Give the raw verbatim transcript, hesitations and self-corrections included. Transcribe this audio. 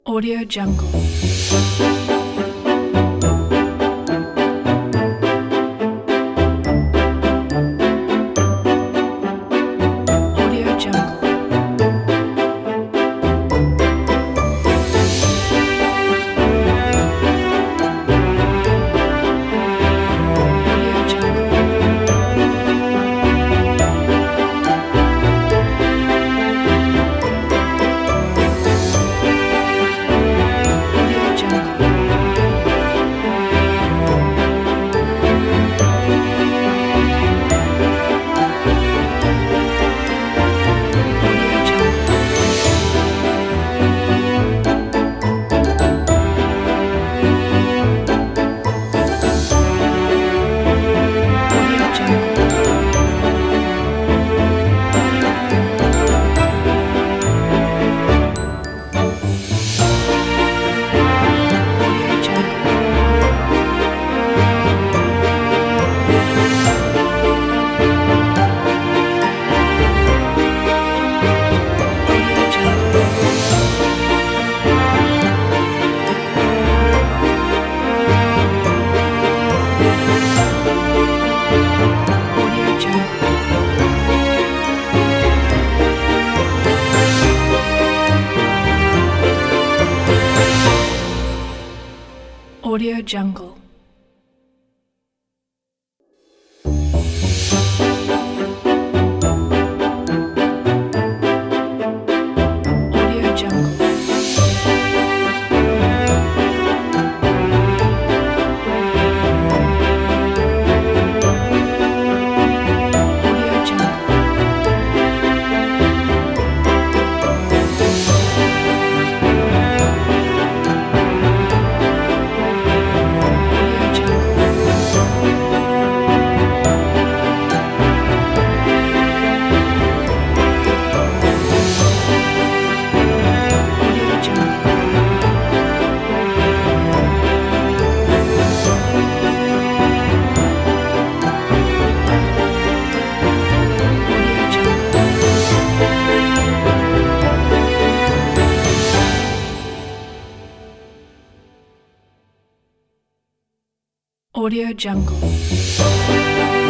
Audio Jungle. Audio Jungle. Audio Jungle. Audio Jungle. Audio Jungle. Audio Jungle. Audio Jungle. Audio Jungle. Audio Jungle. Audio Jungle. Audio Jungle. Audio Jungle. Audio Jungle. Audio Jungle. Audio Jungle. Audio Jungle.